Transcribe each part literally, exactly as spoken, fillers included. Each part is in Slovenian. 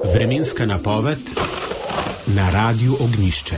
Vremenska napoved na Radiu Ognjišče.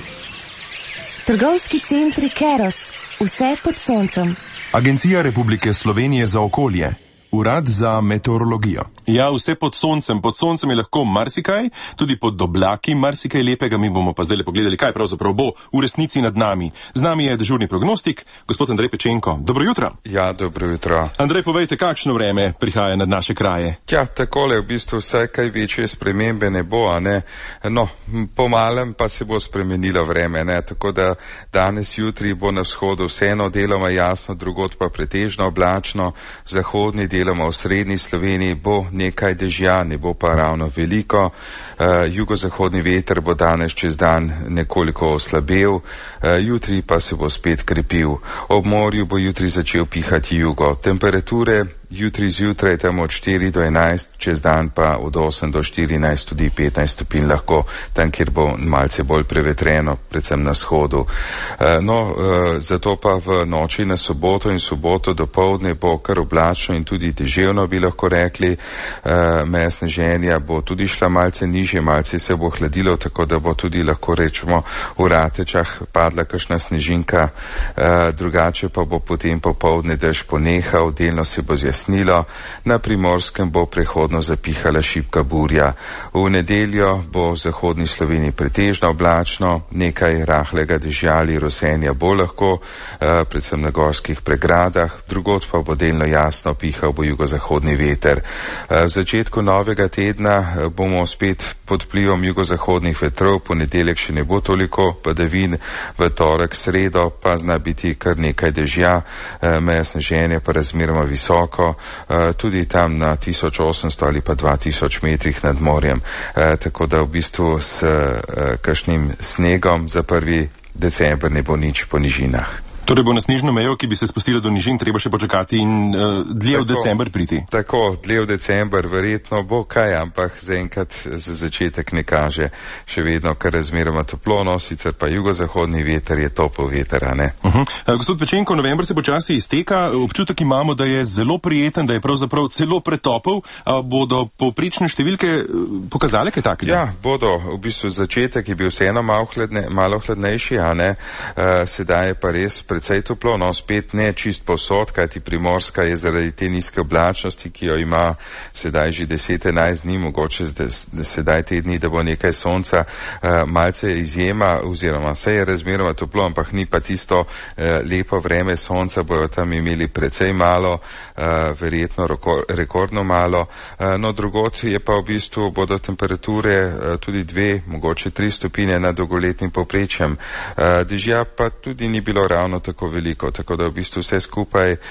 Trgovski centri Keros, vse pod soncem. Agencija Republike Slovenije za okolje, Urad za meteorologijo. Ja, vse pod soncem. Pod soncem je lahko marsikaj, tudi pod oblaki marsikaj lepega. Mi bomo pa zdaj le pogledali, kaj pravzaprav bo v resnici nad nami. Z nami je dežurni prognostik, gospod Andrej Pečenko. Dobro jutro. Ja, dobro jutro. Andrej, povejte, kakšno vreme prihaja nad naše kraje? Ja, takole, v bistvu vse kaj večje spremembe ne bo, a ne. No, po malem pa se bo spremenilo vreme, ne. Tako da danes, jutri bo na vzhodu vseeno deloma jasno, drugod pa pretežno oblačno, zahodni deloma v srednji Sloveniji bo nekaj dežja, ne bo pa ravno veliko. Uh, jugozahodni veter bo danes čez dan nekoliko oslabel, uh, jutri pa se bo spet krepil. Ob morju bo jutri začel pihati jugo. Temperature jutri zjutraj tam od štiri do enajst, čez dan pa od osem do štirinajst, tudi petnajst stopinj lahko, tam kjer bo malce bolj prevetreno, predvsem na vzhodu. Uh, no, uh, zato pa v noči na soboto in soboto dopoldne bo kar oblačno in tudi deževno, bi lahko rekli. Uh, meja sneženja bo tudi šla malce nižje, malce se bo hladilo, tako da bo tudi lahko rečemo v Ratečah padla kakšna snežinka, uh, drugače pa bo potem popoldne dež ponehal, delno se bo zjasnilo, na Primorskem bo prehodno zapihala šibka burja. V nedeljo bo v zahodni Sloveniji pretežno oblačno, nekaj rahlega dežja ali rosenja bo lahko, uh, predvsem na gorskih pregradah, drugod pa bo delno jasno pihal bo jugozahodni veter. V začetku novega tedna bomo spet pod vplivom jugozahodnih vetrov, ponedeljek še ne bo toliko padavin, v torek, sredo pa zna biti kar nekaj dežja, meja sneženja pa razmeroma visoko, tudi tam na tisoč osemsto ali pa dva tisoč metrih nad morjem, tako da v bistvu s kakšnim snegom za prvi december ne bo nič po nižinah. Torej bo na snežno mejo, ki bi se spustila do nižin, treba še počakati in uh, dlje v december priti. Tako, dlje v december verjetno bo kaj, ampak zaenkrat za začetek ne kaže. Še vedno kar razmeroma toplo, no, sicer pa jugozahodni veter je topel veter, a ne. Uh -huh. uh, gospod Pečenko, november se počasi izteka, občutek imamo, da je zelo prijeten, da je pravzaprav celo pretopel. Uh, bodo povprečne številke pokazale kaj takega? Ja, bodo. V bistvu začetek je bil vseeno malo, hladne, malo hladnejši, a ne. Uh, sedaj je pa res precej toplo, no spet ne čist povsod, kajti Primorska je zaradi te nizke oblačnosti, ki jo ima sedaj že deset enajst dni, mogoče sedaj te dni, da bo nekaj sonca, uh, malce izjema, oziroma se je razmeroma toplo, ampak ni pa tisto uh, lepo vreme sonca, bojo tam imeli precej malo, uh, verjetno roko, rekordno malo, uh, no drugot je pa v bistvu bodo temperature uh, tudi dve, mogoče tri stopinje nad dolgoletnim povprečjem. Uh, dežja pa tudi ni bilo ravno tako veliko, tako da v bistvu vse skupaj uh,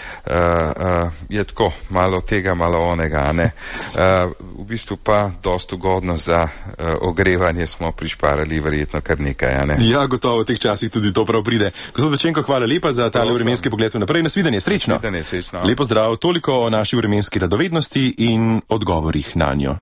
uh, je tako, malo tega, malo onega, ne. Uh, v bistvu pa dost ugodno za uh, ogrevanje smo prišparali verjetno kar nekaj, a ne. Ja, gotovo v teh časih tudi to prav pride. Gospod Pečenko, hvala lepa za tale vremenski pogled naprej. Nasvidenje, srečno. Nasvidenje, srečno. Lepo zdrav, toliko o naši vremenski radovednosti in odgovorih na njo.